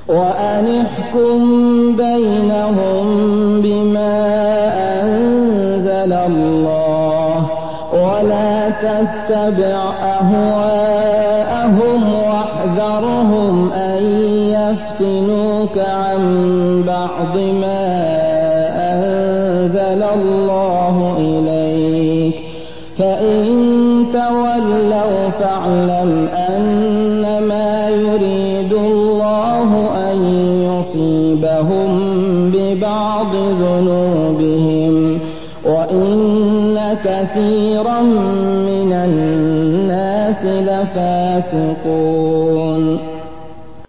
وأن احكم بينهم بما أنزل الله ولا تتبع أهواءهم واحذرهم أن يفتنوك عن بعض ما أنزل الله إليك فإن تولوا فاعلم أنما يريد الله أن يصيبهم ببعض ذنوبهم وإن كثيرا من الناس لفاسقون